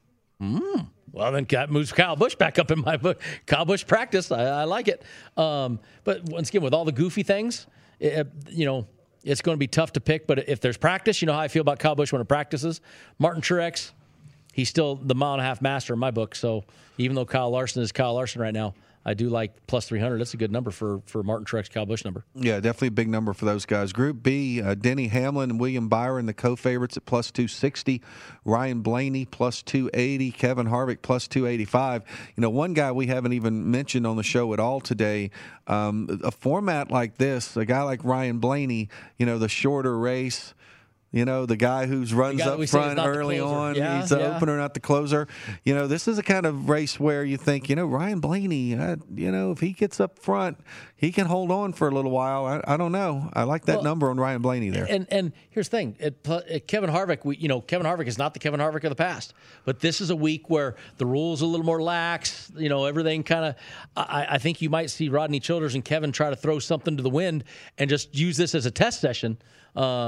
Well, then that moves Kyle Busch back up in my book. Kyle Busch practice. I like it. But once again, with all the goofy things, it's going to be tough to pick. But if there's practice, you know how I feel about Kyle Busch when it practices. Martin Truex, he's still the mile-and-a-half master in my book. So even though Kyle Larson is Kyle Larson right now, I do like plus 300. That's a good number for Martin Truex, Kyle Busch number. Yeah, definitely a big number for those guys. Group B, Denny Hamlin and William Byron, the co-favorites at plus 260. Ryan Blaney, plus 280. Kevin Harvick, plus 285. One guy we haven't even mentioned on the show at all today, a format like this, a guy like Ryan Blaney, the shorter race, the guy who runs up front early on. Yeah, he's the opener, not the closer. This is a kind of race where you think, Ryan Blaney, if he gets up front, he can hold on for a little while. I don't know. I like that number on Ryan Blaney there. And here's the thing. Kevin Harvick, Kevin Harvick is not the Kevin Harvick of the past. But this is a week where the rules are a little more lax. Everything kind of I think you might see Rodney Childers and Kevin try to throw something to the wind and just use this as a test session.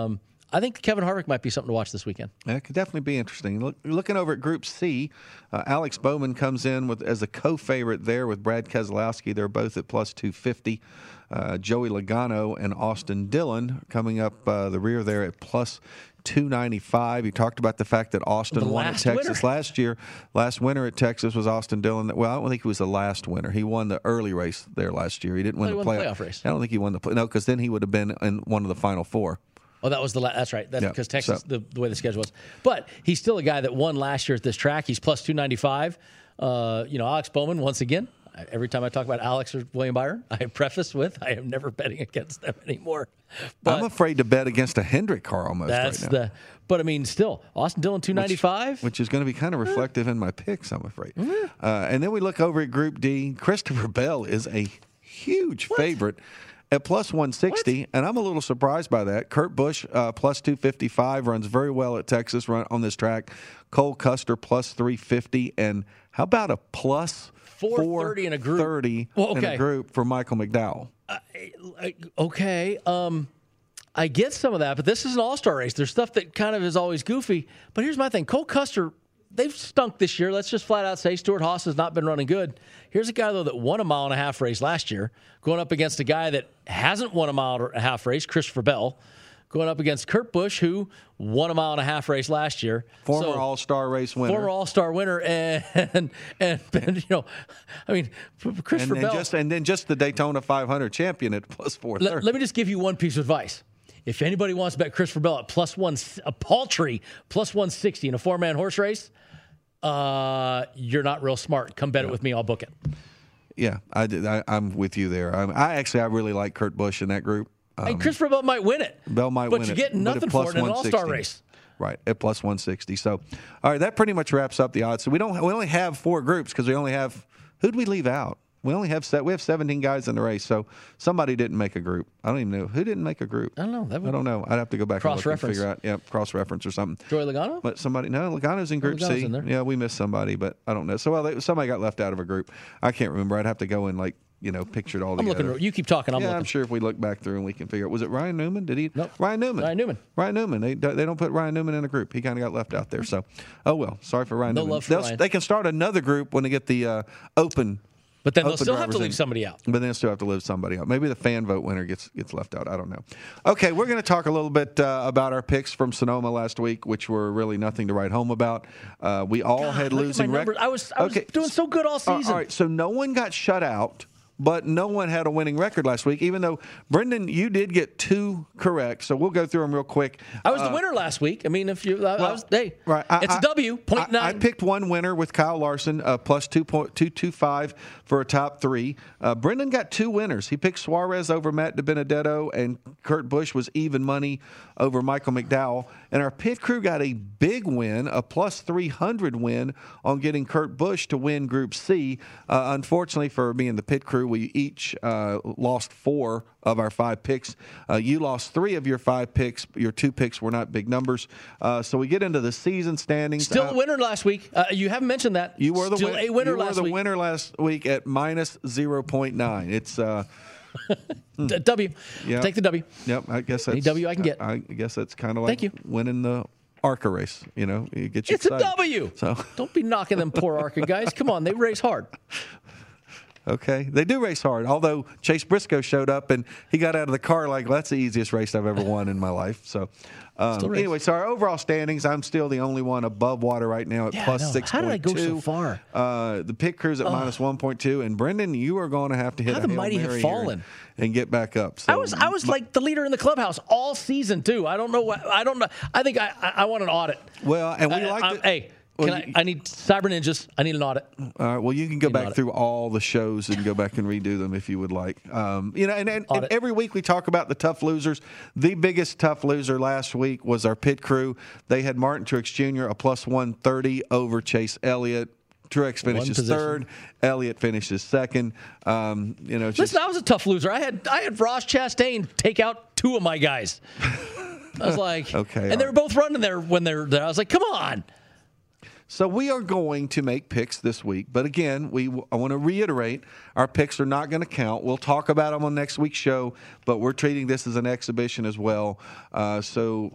I think Kevin Harvick might be something to watch this weekend. That could definitely be interesting. Looking over at Group C, Alex Bowman comes in as a co-favorite there with Brad Keselowski. They're both at plus 250. Joey Logano and Austin Dillon coming up the rear there at plus 295. He talked about the fact that Austin won at Texas last year. Last winner at Texas was Austin Dillon. Well, I don't think he was the last winner. He won the early race there last year. He didn't win the playoff race. I don't think he won no, because then he would have been in one of the final four. Oh, that was that's right. That's because Texas, the way the schedule was. But he's still a guy that won last year at this track. He's plus 295. Alex Bowman, once again, every time I talk about Alex or William Byron, I preface with, I am never betting against them anymore. But I'm afraid to bet against a Hendrick car almost right now. But, I mean, still, Austin Dillon, 295. Which is going to be kind of reflective in my picks, I'm afraid. And then we look over at Group D. Christopher Bell is a huge favorite at plus 160, and I'm a little surprised by that. Kurt Busch, plus 255, runs very well at Texas on this track. Cole Custer, plus 350. And how about a plus 430 in a group? 30 in a group for Michael McDowell. Okay. I get some of that, but this is an all-star race. There's stuff that kind of is always goofy. But here's my thing. Cole Custer, they've stunk this year. Let's just flat out say Stuart Haas has not been running good. Here's a guy, though, that won a mile-and-a-half race last year, going up against a guy that hasn't won a mile-and-a-half race, Christopher Bell, going up against Kurt Busch, who won a mile-and-a-half race last year. Former all-star race winner. Former all-star winner. And Christopher Bell. And then just the Daytona 500 champion at plus 430. Let me just give you one piece of advice. If anybody wants to bet Christopher Bell at a paltry plus 160 in a four-man horse race, you're not real smart. Come bet it with me. I'll book it. Yeah, I'm with you there. I really like Kurt Busch in that group. Christopher Bell might win it. Bell might win it. But you get nothing for it in an all-star race. Right, at plus 160. So, all right, that pretty much wraps up the odds. So we only have four groups because we only have – who'd we leave out? We have 17 guys in the race, so somebody didn't make a group. I don't even know who didn't make a group. I don't know. I don't know. I'd have to go back and look and figure out. Yeah, cross-reference or something. Joey Logano? But Logano's in Group C. In there. Yeah, we missed somebody, but I don't know. So somebody got left out of a group. I can't remember. I'd have to go and picture it all together. I'm looking. You keep talking. I'm looking. I'm sure if we look back through and we can figure it. Was it Ryan Newman? Did he? Nope. Ryan Newman. Ryan Newman. They don't put Ryan Newman in a group. He kind of got left out there. So, oh well. Sorry for Ryan Newman. No love for Ryan. They can start another group when they get the open. But then they'll still have to leave somebody out. But then they'll still have to leave somebody out. Maybe the fan vote winner gets left out. I don't know. Okay, we're going to talk a little bit about our picks from Sonoma last week, which were really nothing to write home about. We all had losing records. I was doing so good all season. All right, so no one got shut out. But no one had a winning record last week, even though, Brendan, you did get two correct. So we'll go through them real quick. I was the winner last week. I mean, it's a W, 0.9. I picked one winner with Kyle Larson, plus 2.225 for a top three. Brendan got two winners. He picked Suarez over Matt DiBenedetto, and Kurt Busch was even money over Michael McDowell. And our pit crew got a big win, a plus 300 win on getting Kurt Busch to win Group C. Unfortunately for me and the pit crew, we each lost 4 of our 5 picks. You lost 3 of your 5 picks. Your 2 picks were not big numbers. So we get into the season standings. Still a winner last week. You haven't mentioned that. You were the winner last week at minus 0.9. It's W. Yep. Take the W. Yep. I guess that's any W I can get. I guess that's kind of like winning the ARCA race. You get you it's excited. A W. So don't be knocking them poor ARCA guys. Come on, they race hard. Okay, they do race hard. Although Chase Briscoe showed up and he got out of the car like, well, that's the easiest race I've ever won in my life. So, anyway, so our overall standings, I'm still the only one above water right now at plus 6.2. How did I go so far? The pit crew's at minus 1.2, and Brendan, you are going to have to hit how a the mighty Hail Mary have fallen and get back up. So, I was like the leader in the clubhouse all season too. I don't know what. I don't know. I think I want an audit. Well, and we like to. Hey. I need Cyber Ninjas. I need an audit. All right. Well, you can go back through all the shows and go back and redo them if you would like. And every week we talk about the tough losers. The biggest tough loser last week was our pit crew. They had Martin Truex Jr. a plus 130 over Chase Elliott. Truex finishes third. Elliott finishes second. Listen, I was a tough loser. I had Ross Chastain take out 2 of my guys. I was like, okay, and they were both running there when they're there. I was like, come on. So we are going to make picks this week. But again, I want to reiterate, our picks are not going to count. We'll talk about them on next week's show, but we're treating this as an exhibition as well. So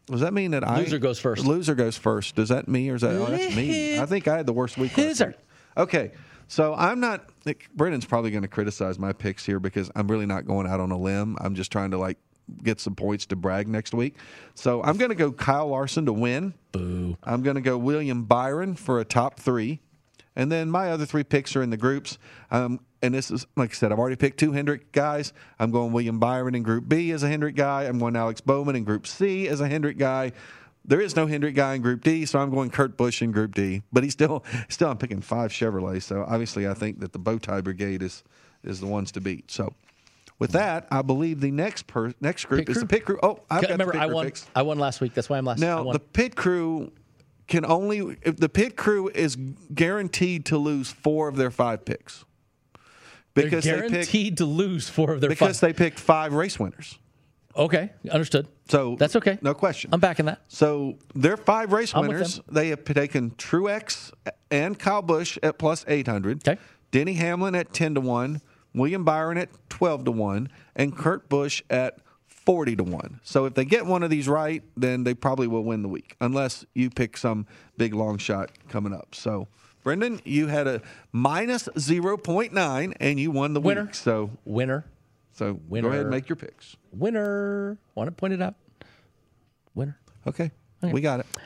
Does that mean that Loser goes first. Loser goes first. Does that me or is that? Oh, that's me. I think I had the worst week. Loser. Okay, so I'm not. Brendan's probably going to criticize my picks here because I'm really not going out on a limb. I'm just trying to get some points to brag next week. So I'm going to go Kyle Larson to win. Boo. I'm going to go William Byron for a top 3. And then my other 3 picks are in the groups. And this is, like I said, I've already picked 2 Hendrick guys. I'm going William Byron in Group B as a Hendrick guy. I'm going Alex Bowman in Group C as a Hendrick guy. There is no Hendrick guy in Group D, so I'm going Kurt Busch in Group D. But he's still I'm picking 5 Chevrolet. So obviously I think that the Bowtie Brigade is the ones to beat. So with that, I believe the next group is the pit crew. Oh, I've got remember the pit crew picks. I won last week. That's why I'm last. Now the pit crew can only if the pit crew is guaranteed to lose 4 of their 5 picks. Because they're guaranteed to lose 4 of their 5. Because they picked 5 race winners. Okay, understood. So that's okay. No question. I'm backing that. So their 5 race winners, they have taken Truex and Kyle Busch at plus 800. Okay. Denny Hamlin at 10-1, William Byron at 12-1, and Kurt Busch at 40-1. So if they get one of these right, then they probably will win the week, unless you pick some big long shot coming up. So, Brendan, you had a minus 0.9, and you won the winner. Week. So winner. So winner. Go ahead and make your picks. Winner. Want to point it out? Winner. Okay. We got it.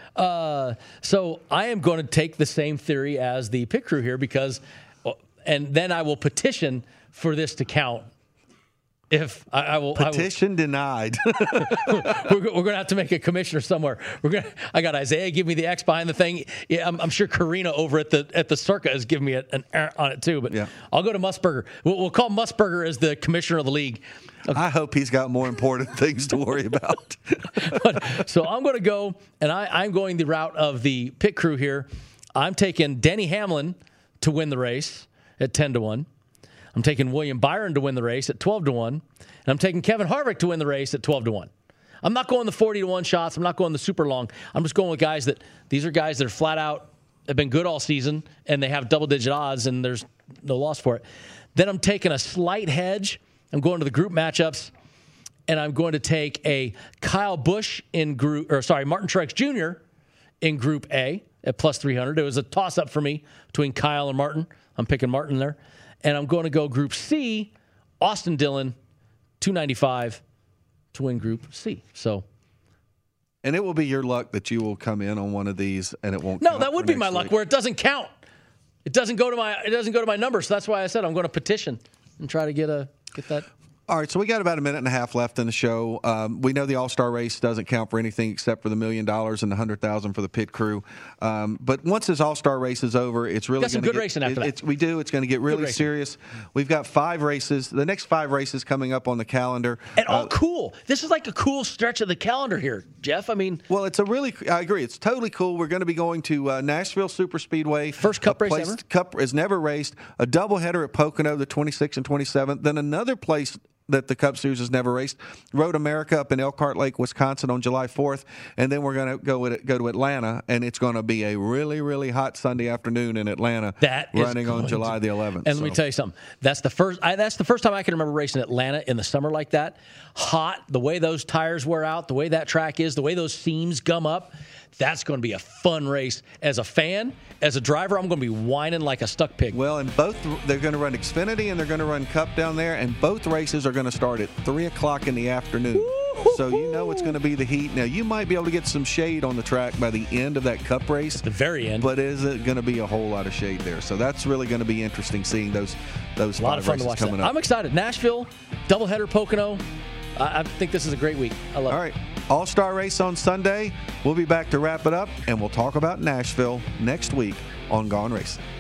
So I am going to take the same theory as the pit crew here and then I will petition for this to count. If I will petition denied. We're going to have to make a commissioner somewhere. I got Isaiah give me the X behind the thing. Yeah, I'm sure Karina over at the Circa is giving me an on it too. But yeah. I'll go to Musburger. We'll call Musburger as the commissioner of the league. Okay. I hope he's got more important things to worry about. So I'm going to go, and I'm going the route of the pit crew here. I'm taking Denny Hamlin to win the race at 10-1. I'm taking William Byron to win the race at 12-1. And I'm taking Kevin Harvick to win the race at 12-1. I'm not going the 40-1 shots. I'm not going the super long. I'm just going with these are guys that are flat out, have been good all season, and they have double-digit odds, and there's no loss for it. Then I'm taking a slight hedge. I'm going to the group matchups, and I'm going to take a Kyle Busch Martin Truex Jr. in Group A at plus 300. It was a toss-up for me between Kyle and Martin. I'm picking Martin there. And I'm going to go Group C, Austin Dillon, 295 to win Group C. And it will be your luck that you will come in on one of these and it won't. No, that would be my luck where it doesn't count. It doesn't go to my number. So that's why I said I'm going to petition and try to get that. All right, so we got about a minute and a half left in the show. We know the All-Star race doesn't count for anything except for the $1 million and the $100,000 for the pit crew. But once this All-Star race is over, it's really got some good racing after that. We do. It's going to get really serious. We've got 5 races. The next 5 races coming up on the calendar. And all cool. This is like a cool stretch of the calendar here, Jeff. I mean, well, I agree. It's totally cool. We're going to be going to Nashville Superspeedway. First Cup race ever. Cup is never raced. A doubleheader at Pocono, the 26th and 27th. Then another place that the Cup Series has never raced, Road America up in Elkhart Lake, Wisconsin on July 4th. And then we're going to go to Atlanta, and it's going to be a really, really hot Sunday afternoon in Atlanta. Running on July the 11th. And let me tell you something. That's the first time I can remember racing Atlanta in the summer like that. Hot, the way those tires wear out, the way that track is, the way those seams gum up. That's going to be a fun race. As a fan, as a driver, I'm going to be whining like a stuck pig. Well, and they're going to run Xfinity and they're going to run Cup down there, and both races are going to start at 3 o'clock in the afternoon. Woo-hoo-hoo. So you know it's going to be the heat. Now, you might be able to get some shade on the track by the end of that Cup race. The very end. But is it going to be a whole lot of shade there? So that's really going to be interesting seeing those a lot of fun to watch coming up. I'm excited. Nashville, doubleheader Pocono. I think this is a great week. I love it. All right. All-Star race on Sunday. We'll be back to wrap it up, and we'll talk about Nashville next week on Gone Racing.